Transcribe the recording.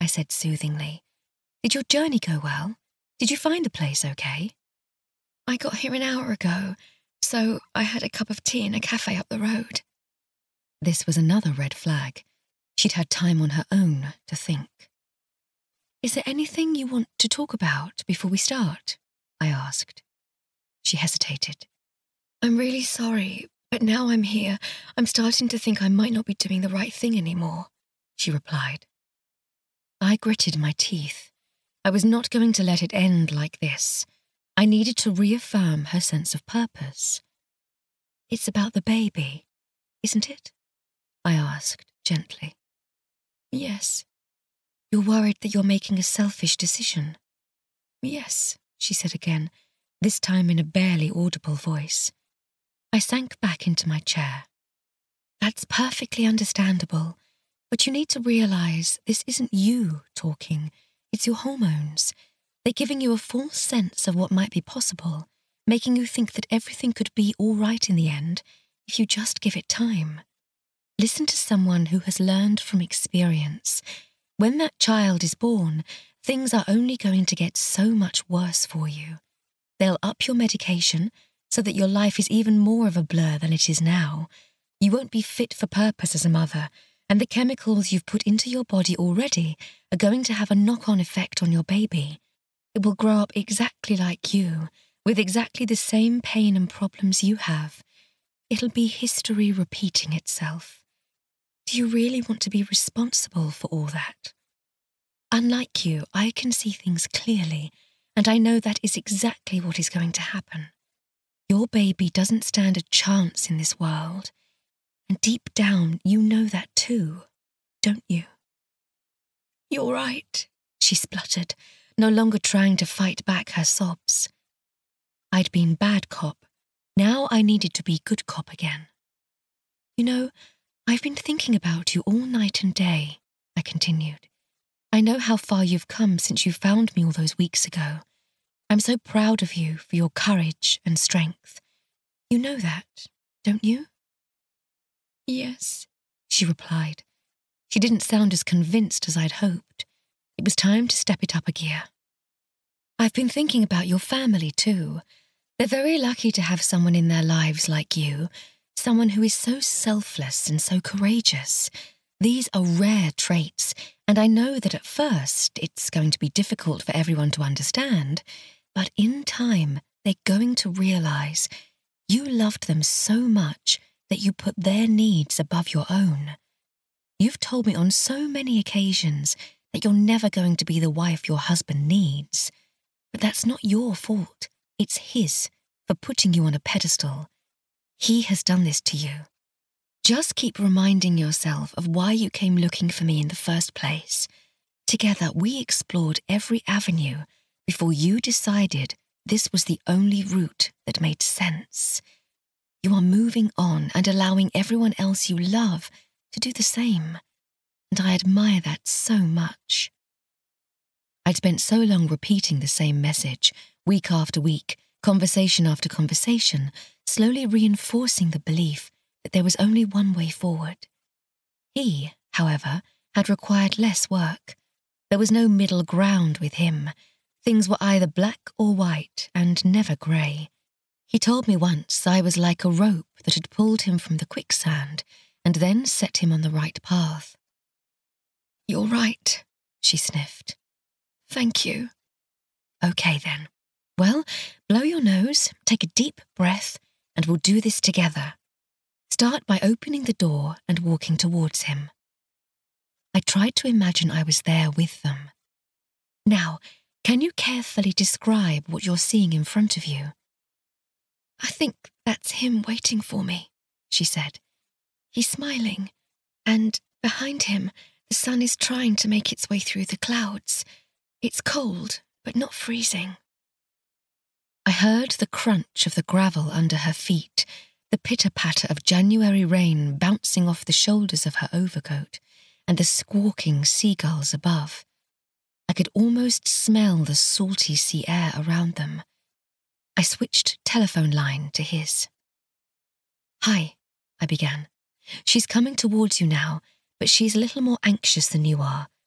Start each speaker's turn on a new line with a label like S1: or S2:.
S1: I said soothingly. Did your journey go well? Did you find the place okay? I got here an hour ago, so I had a cup of tea in a cafe up the road. This was another red flag. She'd had time on her own to think. Is there anything you want to talk about before we start? I asked. She hesitated. I'm really sorry, but now I'm here, I'm starting to think I might not be doing the right thing anymore, she replied. I gritted my teeth. I was not going to let it end like this. I needed to reaffirm her sense of purpose. It's about the baby, isn't it? I asked gently. Yes. You're worried that you're making a selfish decision? Yes, she said again, this time in a barely audible voice. I sank back into my chair. That's perfectly understandable, but you need to realize this isn't you talking, it's your hormones. They're giving you a false sense of what might be possible, making you think that everything could be all right in the end if you just give it time. Listen to someone who has learned from experience. When that child is born, things are only going to get so much worse for you. They'll up your medication so that your life is even more of a blur than it is now. You won't be fit for purpose as a mother, and the chemicals you've put into your body already are going to have a knock-on effect on your baby. It will grow up exactly like you, with exactly the same pain and problems you have. It'll be history repeating itself. Do you really want to be responsible for all that? Unlike you, I can see things clearly, and I know that is exactly what is going to happen. Your baby doesn't stand a chance in this world, and deep down you know that too, don't you? You're right, she spluttered, no longer trying to fight back her sobs. I'd been bad cop. Now I needed to be good cop again. You know, I've been thinking about you all night and day, I continued. I know how far you've come since you found me all those weeks ago. I'm so proud of you for your courage and strength. You know that, don't you? Yes, she replied. She didn't sound as convinced as I'd hoped. It was time to step it up a gear. I've been thinking about your family too. They're very lucky to have someone in their lives like you, someone who is so selfless and so courageous. These are rare traits, and I know that at first it's going to be difficult for everyone to understand, but in time they're going to realize you loved them so much that you put their needs above your own. You've told me on so many occasions that you're never going to be the wife your husband needs, but that's not your fault. It's his for putting you on a pedestal. He has done this to you. Just keep reminding yourself of why you came looking for me in the first place. Together, we explored every avenue before you decided this was the only route that made sense. You are moving on and allowing everyone else you love to do the same, and I admire that so much. I'd spent so long repeating the same message, week after week, conversation after conversation, slowly reinforcing the belief that there was only one way forward. He, however, had required less work. There was no middle ground with him. Things were either black or white and never grey. He told me once I was like a rope that had pulled him from the quicksand and then set him on the right path. You're right, she sniffed. Thank you. Okay then. Well, blow your nose, take a deep breath, and we'll do this together. Start by opening the door and walking towards him. I tried to imagine I was there with them. Now, can you carefully describe what you're seeing in front of you? I think that's him waiting for me, she said. He's smiling, and behind him, the sun is trying to make its way through the clouds. It's cold, but not freezing. I heard the crunch of the gravel under her feet, the pitter-patter of January rain bouncing off the shoulders of her overcoat, and the squawking seagulls above. I could almost smell the salty sea air around them. I switched telephone line to his. Hi, I began. She's coming towards you now, but she's a little more anxious than you are.